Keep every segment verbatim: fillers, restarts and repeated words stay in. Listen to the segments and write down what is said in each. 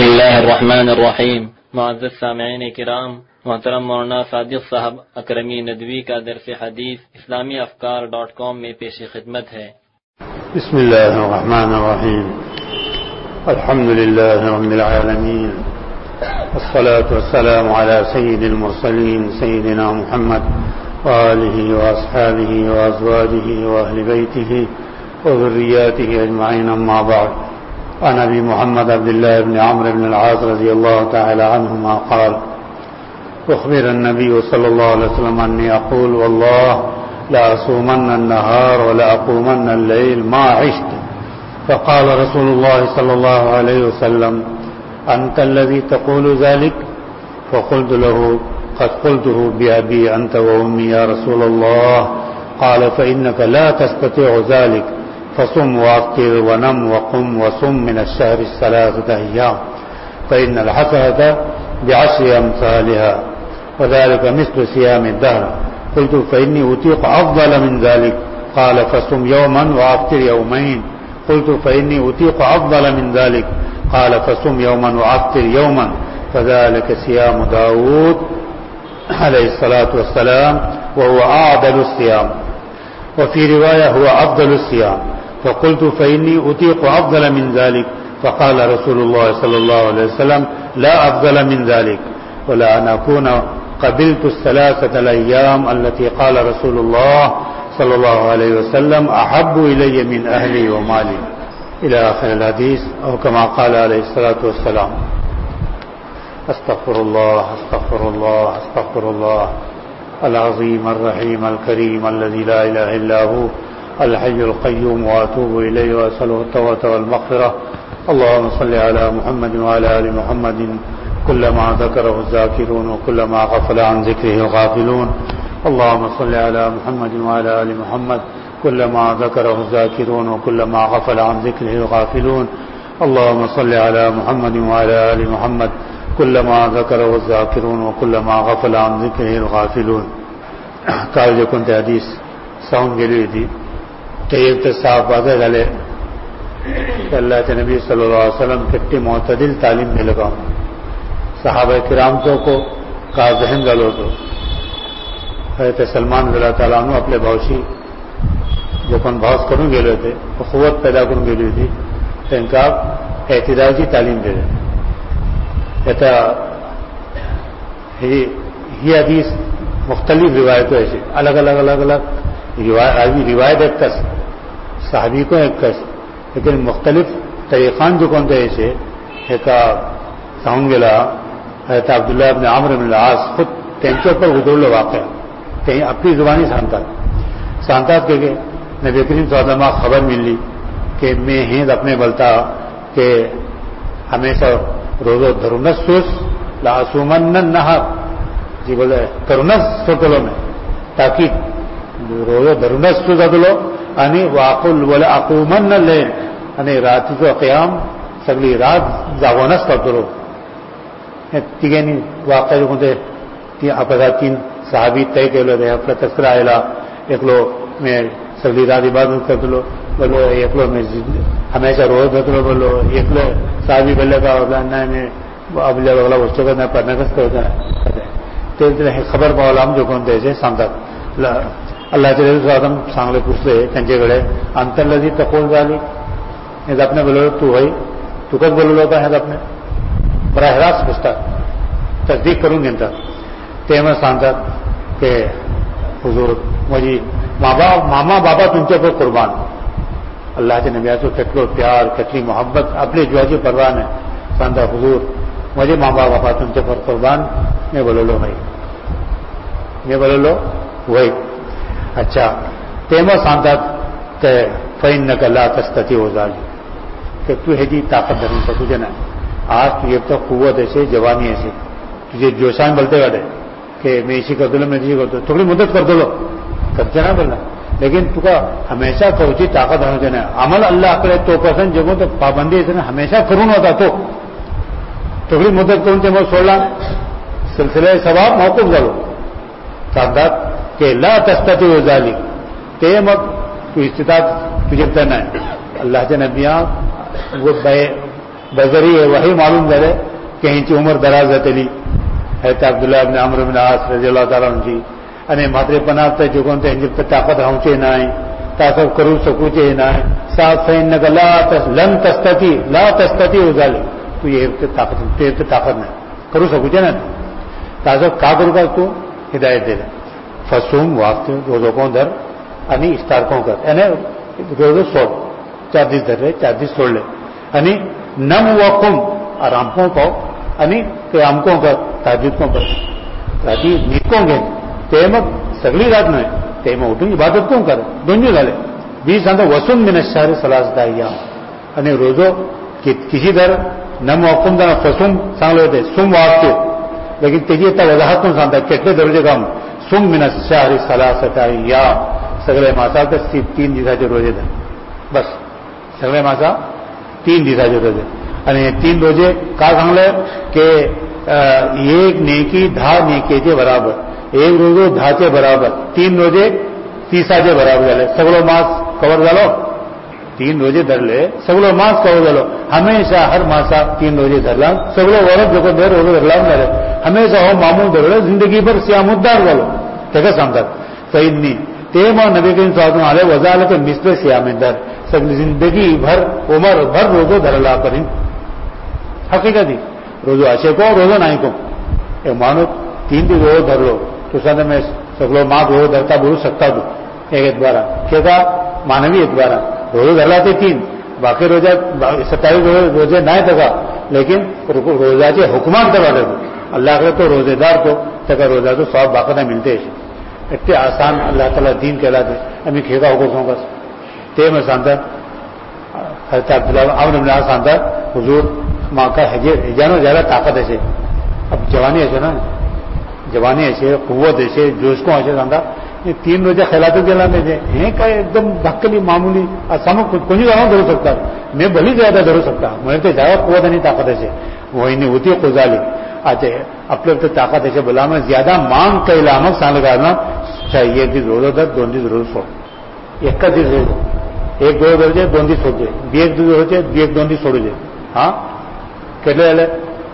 بسم اللہ الرحمن الرحیم. معزز سامعین کرام، محترم مولانا صادق صاحب اکرمی ندوی کا درس حدیث اسلامی افکار ڈاٹ کام میں پیش خدمت ہے. بسم اللہ الرحمن الرحیم. الحمد للہ رب العالمین، والصلاة والسلام على سید المرسلین سیدنا محمد وآلہ واصحابہ وازواجہ واہل بیتہ وذریاتہ اجمعین، اما بعد. عن ابي محمد عبد الله بن عمرو بن العاص رضي الله تعالى عنهما قال: اخبر النبي صلى الله عليه وسلم اني اقول والله لا اصومن النهار ولا اقومن الليل ما عشت. فقال رسول الله صلى الله عليه وسلم: انت الذي تقول ذلك؟ فقلت له: قد قلته بأبي انت وامي يا رسول الله. قال: فانك لا تستطيع ذلك، فصم وافطر ونم وقم وصم من الشهر الثلاثة أيام، فإن الحسنة بعشر أمثالها، وذلك مثل صيام الدهر. قلت: فإني أطيق أفضل من ذلك. قال: فصم يوما وافطر يومين. قلت: فإني أطيق أفضل من ذلك. قال: فصم يوما وافطر يوما، فذلك صيام داود عليه الصلاة والسلام، وهو أعدل الصيام. وفي رواية هو أفضل الصيام. فقلت: فإني أطيق أفضل من ذلك. فقال رسول الله صلى الله عليه وسلم: لا أفضل من ذلك، ولا أن أكون قبلت الثلاثة الأيام التي قال رسول الله صلى الله عليه وسلم: أحب إلي من أهلي ومالي، إلى آخر الحديث، أو كما قال عليه الصلاة والسلام. استغفر الله استغفر الله استغفر الله العظيم الرحيم الكريم الذي لا إله إلا هو الحي القيوم، وأتوب إليه وأسأله التوبة والمغفرة. اللهم صل على محمد وعلى آل محمد كلما ذكره الذاكرون وكلما غفل عن ذكره الغافلون. اللهم صل على محمد وعلى آل محمد كلما ذكره الذاكرون وكلما غفل عن ذكره الغافلون. اللهم صل على محمد وعلى آل محمد كلما ذكره الذاكرون وكلما غفل عن ذكره الغافلون. قال جو كنت حدیث ساؤنڈ کے لیے تھی تو یہ تو صاف باتیں ڈالے کہ اللہ کے نبی صلی اللہ علیہ وسلم کتنی معتدل تعلیم میں لگا ہوں. صحابہ کرام تو کو کا ذہن ڈالو تو حضرت سلمان رضی اللہ تعالیٰ عنہ اپنے بھاوشی جو کون بھاؤس کروں گے لے تھے وہ قوت پیدا کروں گے لیے تھی تو ان کا اعتدال کی تعلیم دے رہے کہتا یہ حدیث مختلف روایتوں ایسے الگ الگ الگ الگ روایت ایک کس صحابی کو ایک کس لیکن مختلف طریقان جو کون تھے ایسے ایک ساؤنڈ گلا حضرت عبداللہ ابن عمرو بن العاص خود ٹینچر پر گزر واقع کہیں اپنی زبانی سانتا سانتا کے نبی کریم صلی اللہ علیہ وسلم خبر مل لی کہ میں ہند اپنے بلتا کہ ہمیشہ روزو دھرونس سوس لاسومن نہار جی بولے کرونس سوتلو میں تاکہ روزو دھرونس سوس ادلو انی واقل بولے اقومن نہ لے انی رات کو قیام سگلی رات جاگونس کرتلو تیگے نہیں واقع جو کہتے اپنا تین صحابی طے کے لو رہے اپنا تذکرہ آئلا ایک لو میں سگلی رات عبادت کر دلو بولو ایک لو میں ہمیشہ روز دھتلو بولو ایک لو صحابی بلے کا ہوتا میں اب جب اگلا وسطوں کا پڑھنے کا ہوتا ہے خبر پاؤلام جو کون تھے سامتا اللہ تعالی آدم سانگلے پوچھتے کنچے گڑے انتر لذی تقول والی یہ اپنے بولو تو بھائی تو کب بولو ہوتا ہے اپنے براہ راست پوچھتا تصدیق کروں گی انتر تیمہ سانتا کہ حضور مجھے ماں باپ ماما بابا تم سے کو قربان اللہ کے نبی سے کتلو پیار کتنی محبت اپنے جو ہے پروان ہے سانتا حضور مجھے ماں باپ بابا تم سے پر قربان میں بولو لو بھائی میں بولو لو وہی اچھا تیمہ سانتا کہ فین نہ اللہ تستتی ہو جالی کہ تو ہے جی طاقت دھرنے کا تجھے نہ آج تجھے تو قوت ایسے جوانی ایسے تجھے جوشان بولتے گڑے کہ میں اسی کر دوں میں اسی کر دوں تھوڑی مدد کر دو لو کرتے نہ بولنا لیکن تو کا ہمیشہ پہنچی طاقت ہونا چاہیے عمل اللہ کرے تو پرسنٹ جگہوں تو پابندی ایسے نا ہمیشہ کروں ہوتا تو تھوڑی مدد کروں تو میں چھوڑ سلسلہ ثواب موقف کرو تعداد کہ لا تستطيع ذلك تیمک تو استطاعت تجھے کرنا ہے اللہ کے نبیاں وہ بذریعہ وہی معلوم کرے کہیں چی عمر دراز تلی حضرت عبداللہ ابن عمرو بن عاص رضی اللہ تعالیٰ عنہ جی અને માત્ર પનાવતા જોગોન તે હંજબ તાકાત હોંચે નાય તાસબ કરું સકુચે નાય સાફ ફૈન લા લન તસ્તતી લા તસ્તતી ઉજાલ તું એ તાકાત તે તાકાત ના કરું સકુચે ના તાસબ કા કરું કા તું હિદાયત દે ફસુમ વક્ત રોજો કો દર અને ઇફતાર કો કર અને રોજો સોળ ચાર દિવસ ધરે ચાર દિવસ સોળ લે અને નમ વકુમ આરામ કો પાઓ અને ક્યામ કો કર તાજુદ કો કર તાજી નીકોંગે તેમાં સગળી રાત નહીં તેમાં ઉઠી ઇબાદત કોણ કરે દોન્યું ચાલે બીસ આંધો વસુમ મિનશારી સલાસતા અહીંયા અને રોજો કિસી દર નમ વકુમ દર ફસુમ સાંભળ્યો તે સુમ વાક્ય લેકિન તેજી અત્યારે વજાહત નું સાંધા કેટલે દરજે કામ સુમ મિનશારી સલાસતા અહીંયા સગળે માસા તો તીન દિવસાचे રોજે દર બસ સગળે માસા તીન દિવસાचे રોજે અને તીન રોજે કા સાંભળે કે એક નેકી ધા નેકેજે બરાબર एक रोजो धाचे बराबर तीन रोजे तीसाचे बराबर झाले सगळो मास कवर झालो तीन रोजे धरले सगळो मास कवर झालो हमेशा हर मासा तीन रोजे धरला सगळो वर्ष जो दर रोजे धरला झाले हमेशा हो मामूल धरलो जिंदगीभर सियामुद्दार झालो तेका सांगतात सईदनी ते मग नबी करीम साहब आले वजा आले तर मिसले सियामेदार सगळी जिंदगी भर उमर भर रोजो धरला करीन हकीकती रोजो असे को रोजो नाही को ए माणूस तीन दिन रोज धरलो तो सदा मैं सगळो माग रोज धरता बोलू शकता तू एक द्वारा केदा मानवी द्वारा रोज धरला ते तीन बाकी रोजा सत्तावीस रोजे नाही तका लेकिन रोजाचे हुकमान तका अल्लाह करे तो रोजेदार तो तका रोजा तो सवाब बाकायदा मिलते इतने आसान अल्लाह ताला दीन केला ते आम्ही खेगा होको सांगस ते मैं सांगता हजरत अब्दुल्लाह अमर इब्न आस सांगता हुजूर माका हजे हजानो ज्यादा ताकत है अब जवानी है ना जवानी ऐसे कुव्वत ऐसे जोश को ऐसे सांगा तीन रोजा खिलाते गेला म्हणजे हे काय एकदम धाकली मामूली असं कोणी जाऊन धरू शकतात मैं भली ज्यादा धरू शकता म्हणजे ते ज्यादा कुव्वत आणि ताकद ऐसे वहिनी होती खुजाली आता आपल्या तर ताकद ऐसे बोला मग ज्यादा मांग कैला मग सांगलं ना एक दिवस रोज होतात दोन दिवस रोज सोड एका दिवस रोज एक रोज रोजे दोन दिवस सोडते बी एक दिवस होते बी एक दोन दिवस सोडूचे हा केले झाले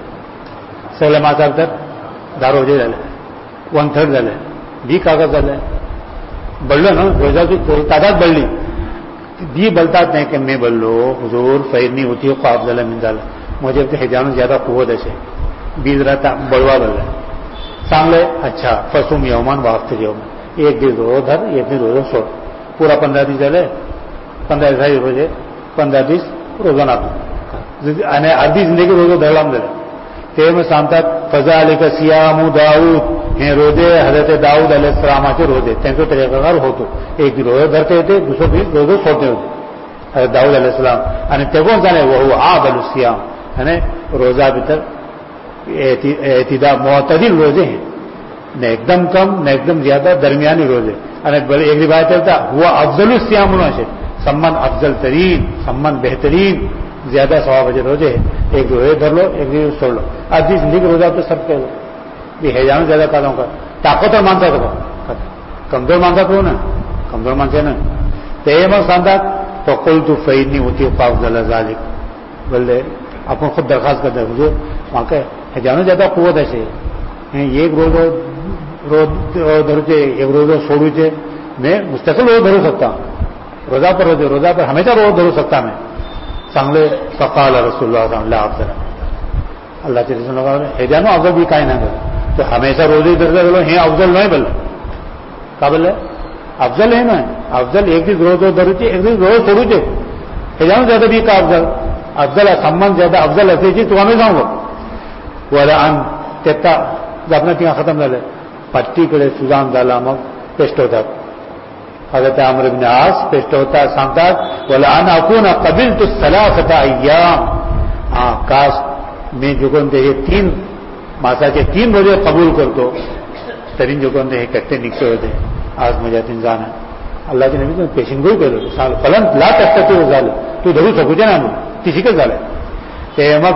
सगळे मासा तर दहा रोजे झाले वन थर्ड झाले बी कागद झाले बळलं ना रोजाची तादाद बळली बी बलतात नाही की मैं बल्लो हुजूर फैदनी होती ख्वाब झाला मी झालं मुझे हे जाणून ज्यादा कुवत असे बीज राहता बळवा बळला चांगले अच्छा फसूम यवमान वागते यवमान एक दिवस रोज धर एक दिवस रोज सोड पूरा पंधरा दिवस झाले पंधरा दिवस रोजे पंधरा दिवस रोजाना आणि अर्धी जिंदगी रोज धरलाम झाले ते मग सांगतात फजा आले का सियामू दाऊद हे रोजे हजरत दाऊद अलैहिस्सलामाचे रोजे त्यांचा तरीकाकार होतो एक रोज धरते येते दुसरं दिवस रोज सोडते होते हजरत दाऊद अलैहिस्सलाम आणि तेव्हा जाणे वहू आबल सियाम અને रोजा भीतर एतिदा मुअतदिल रोजे हैं न एकदम कम न एकदम ज्यादा दरमियानी रोजे અને एक रिवायत है हुआ अफजल सियाम होना है सम्मान अफजल तरीन सम्मान बेहतरीन ज्यादा सवाब रोजे है एक रोजे धर लो एक दिन छोड़ लो आधी जिंदगी रोजा तो सब कह लो ये है जानो ज्यादा कालों का ताकतवर मानता तो कमजोर मानता तो ना कमजोर मानते ना ते मग सांगतात फकुल तू फैदनी होती फाफजल जालिक बोले आपण खुद दरखास्त करते हैं हुजूर वहाँ के है जानो ज्यादा कुवत ऐसे एक रोज रोज धरूचे एक रोज छोड़ूचे मैं मुस्तकिल रोज धरू सकता हूँ रोजा पर रोजे रोजा पर हमेशा रोज धरू सकता मैं चांगले फकाल रसूलुल्लाह अल्लाह अफजल अल्लाह के रसूल हे जानो अफजल भी काय ना करे तो हमेशा रोजे धरते बोलो हे अफजल नहीं बोले का बोले अफजल है ना अफजल एक दिन रोज धरूचे एक दिन रोज छोड़ूचे हे जानो ज्यादा भी का अफजल अफजल सम्मान ज्यादा अफजल असायची तू आम्ही सांगू वाला आण त्याचा आपण तिला खतम झालं पट्टीकडे सुजान झाला मग पेस्ट होतात हजरत अमर इब्न आस पेस्ट होता सांगतात वाला आन अकून कबिलतु सलासता अय्याम हां काश मी जो कोणते हे तीन मासाचे तीन रोजे कबूल करतो तरी जो कोणते हे कट्टे निघते होते आज माझ्यातून जाणं अल्लाहच्या नबी पेशिंग गोई केलं साल फलन ला टक्का ते झालं तू धरू शकूचे ना ती शिकत झालं ते मग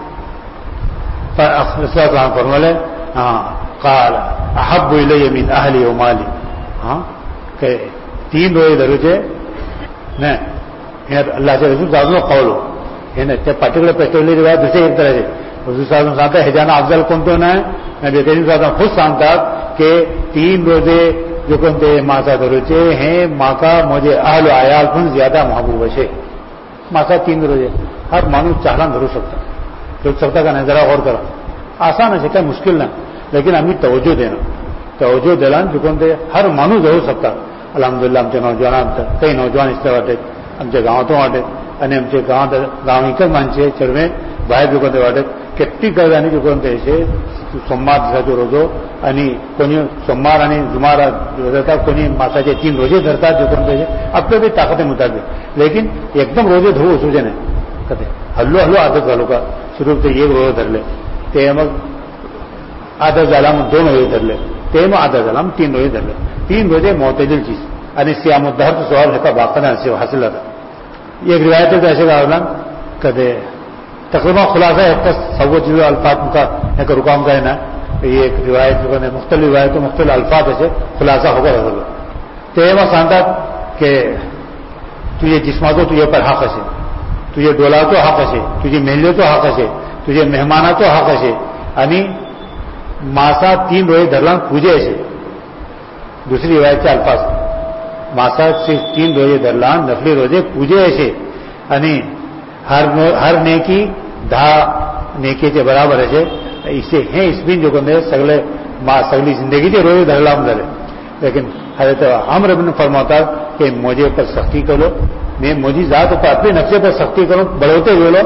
फरमाले हाँ काल अहब्बु इलय्य मिन अहली व माली हाँ के तीन रोजे धरूचे ने अल्लाह के रसूल साहब नो कौलो ہے نا त्या पर्टिक्युलर फेस्टिवल रिवायत दुसरे एक तऱ्हेचे हुजूर साहेब सांगतात ह्याच्यानं अफजल कोणतं नाही नबी करीम साहेब खुद सांगतात की तीन रोजे जो कोणते मासा धरूचे हे माका मुझे अहल आयाल पण ज्यादा महबूब असे मासा तीन रोजे हर माणूस चाहला धरू शकता धरू शकता का नाही जरा गौर करा आसान असे काय मुश्किल नाही लेकिन आम्ही तवज्जो देणं तवज्जो दिला जो कोणते हर माणूस धरू शकता अल्हम्दुलिल्लाह आमच्या नौजवानांत काही नौजवान इथले वाटेत आमच्या गावातून वाटेत आणि आमचे गावात गाव एकच माणसे चढवे बाहेर जो कोणते वाटेत कित्येक गजांनी जो कोणते असे सोमवार दिसाचो रोजो आणि कोणी सोमवार आणि जुमार धरतात कोणी मासाचे तीन रोजे धरतात जो कोणते आपल्या बी ताकदे मुताबिक लेकिन एकदम रोजे धरू असुचे नाही कधी हल्लो हल्लो आदत झालो का सुरू ते एक रोजे धरले ते मग आदत झाला मग दोन रोजे धरले ते मग आदत झाला मग तीन रोजे धरले तीन रोजे मोतजिल चीज आणि सियामुद्दहर तो सवाल ह्याचा बाकाने हासिल होता एक रिवायत है ऐसे का कदे तकरीबन खुलासा है सब चीज़ अल्फाज का एक रुकाम का है ना ये एक रिवायत मुख्तलिफ रिवायत मुख्तलिफ अल्फाज ऐसे खुलासा होगा तो ये सांगता कि तुझे जिस्मातो तुझे पर हक असे तुझे डोलातो हक असे तुझे मेहल्याचो हक असे तुझे मेहमानाचो हक असे आणि मासा तीन रोजे धरला पूजे असे दुसरी रिवायतचे अल्फाज मासा तीन रोजे धरला नफली रोजे पूजे असे आणि हर हर नेकी दहा नेकीचे बराबर असे इसे हे इसबिन जो कोणते सगळे मा सगळी जिंदगीचे रोजे धरला झाले लेकिन हजरत अमर बिन फरमातात कि मुझे पर सख्ती करो मैं मुझी जात पर अपने नक्शे पर सख्ती करूं बढ़वते गेलो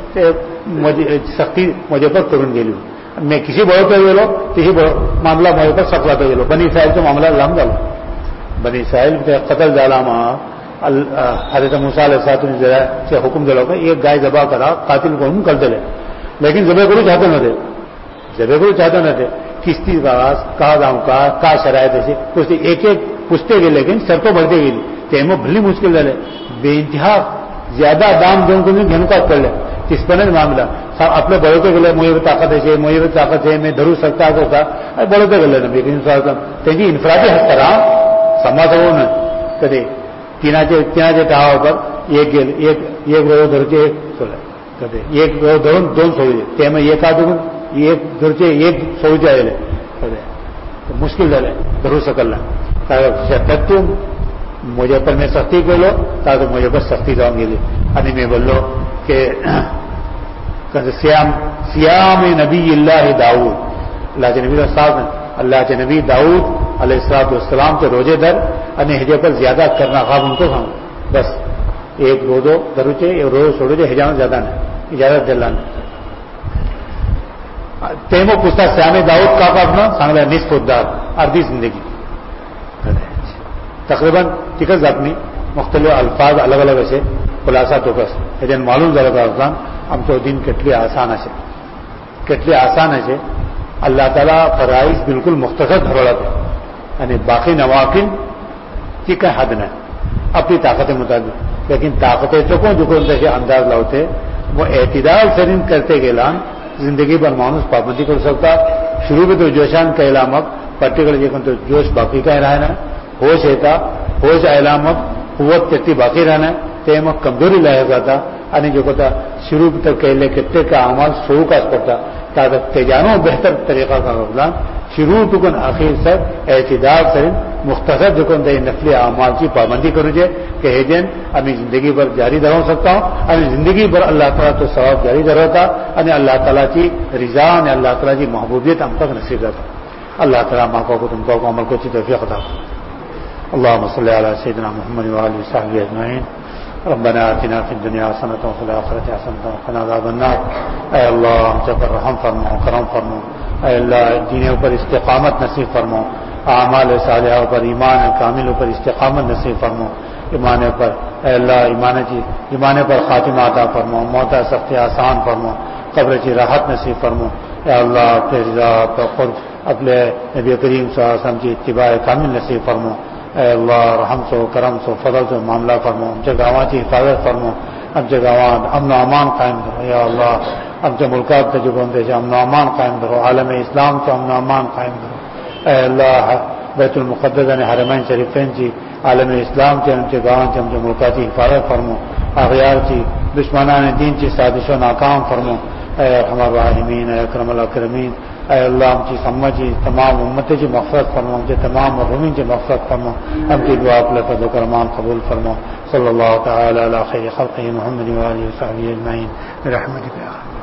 सख्ती मुझे पर करून गेली मैं किसी बढ़वते गेलो किसी मामला मुझे पर सख्त होते गेलो बनी इसराइलचा मामला लांब झाला बनी इसराइल कतल झाला मग हजरत मूसा अलैहिस्सलाम ने हुक्म दिला का एक गाय जबा करा कातिल को कर दिले लेकिन जबे करू चाहते नव्हते जबे करू चाहते नव्हते किस्ती काळास का जाऊ का का शरायत अशी पुसते एक एक पुसते गेले लेकिन शर्तो भरते गेली ते मग भली मुश्किल झाले बेइंतहा ज्यादा दाम देऊन कोणी घेणकाच पडले तिसपणे मामला आपले बळवते गेले मुझे ताकद असे मुझे ताकद आहे मी धरू शकता होता बळवते गेले ना बेगिन त्यांची इन्फ्रादी हस्तरा समाजावरून कधी तिनाचे तिनाचे टावावर एक गेले एक एक रोज धरचे एक सोडले कधी एक रोज धरून दोन सोडले त्यामुळे एकादून एक धरचे एक सोडचे आले कधी मुश्किल झाले धरू सकल तू मुझे पर मैं सख्ती केलो तर मुझे पर सख्ती जाऊन गेली आणि मी बोललो की सियाम सियाम नबी इल्लाह दाऊद अल्लाहचे नबी साहब अल्लाहचे नबी दाऊद अलैहिस्सलाम के रोजे धर आणि हेजे पर ज्यादा करना खाब उनको खाऊं बस एक रोजो धरूचे एक रोज सोडूचे हेजानं ज्यादा नाही इजाजत दिला ते मग पुस्तक श्यामे दाऊद का पापना सांगला निस्फुद्दार अर्धी जिंदगी तकरीबन तिकच जातनी मुख्तलिफ अल्फाज अलग अलग असे खुलासा तोकस हेजेन मालूम झालं का आमचो दिन केटली आसान असे केटली आसान असे अल्लाह ताला फराइज बिल्कुल मुख्तसर धरवला आणि बाकी नवाफिल की काय हद नाही अपनी ताकते मुताबिक लेकिन ताकतेचं कोण दुखून तसे अंदाज लावते वो एहतिदाल सरीन करते गेला जिंदगी भर माणूस पाबंदी करू शकता शुरू में तो जोशान कहला मग पर्टिक्युलर जे कोणतं जोश बाकी काय राहणार होश येता होश आयला मग कुवत तेती बाकी राहणार ते मग कमजोरी लाया जाता आणि जो कोता शुरू तर कहले कितने का अमाल सोऊ काच पड़ता ताकि तेजानो बेहतर तरीका का बदला शुरू टुकन आखिर तक एहतिदाल सरीन मुख्तसर दुकान दे नफली अमाल की पाबंदी करूचे कि हेजेन आम्ही जिंदगी भर जारी धरू शकता आणि जिंदगी भर अल्लाह ताला तो सवाब जारी धरवता आणि अल्लाह तालाची रिजा आणि अल्लाह तालाची महबूबियत आमतक नसीब जाता अल्लाह ताला माको को तुमको को अमल को ची तौफीक अता اللهم صل على سيدنا محمد وآله وصحبه أجمعين ربنا آتنا في الدنيا حسنة وفي الآخرة حسنة وقنا عذاب النار اے اللہ ہم سے پر رحم فرمو کرم فرمو اے اللہ دین پر استقامت نصیب فرمو اعمال صالحہ پر ایمان کامل پر استقامت نصیب فرمو ایمان پر اے اللہ ایمان کی ایمان پر خاتمہ عطا فرمو موت سخت آسان فرمو قبر کی راحت نصیب فرمو اے اللہ تیری رضا پر قرب اپنے نبی کریم صلی اللہ علیہ وسلم کی اتباع کامل نصیب فرمو اے اللہ رحم سو کرم سو فضل سو معاملہ فرمو ہم سے گاواں کی حفاظت فرمو ہم سے گاواں امن و امان قائم کرو یا اللہ ہم سے ملکات کے جو بندے سے امن و امان قائم کرو عالم اسلام سے امن و امان قائم کرو اے اللہ بیت المقدس نے حرمین شریفین کی عالم اسلام سے ہم سے گاواں سے ہم سے ملکات کی حفاظت فرمو اغیار کی دشمنان دین کی سازش و ناکام فرمو. اے ارحم الراحمین، اے اکرم الاکرمین، اے اللہ ہم کی سما جی تمام امت کی مغفرت فرمو، ہم تمام مرحومین کی مغفرت فرمو، ہم کی دعا اپنے فضل و کرمان قبول فرمو. صلی اللہ تعالی علی خیر خلقہ محمد و آلہ و صحبہ اجمعین برحمتک یا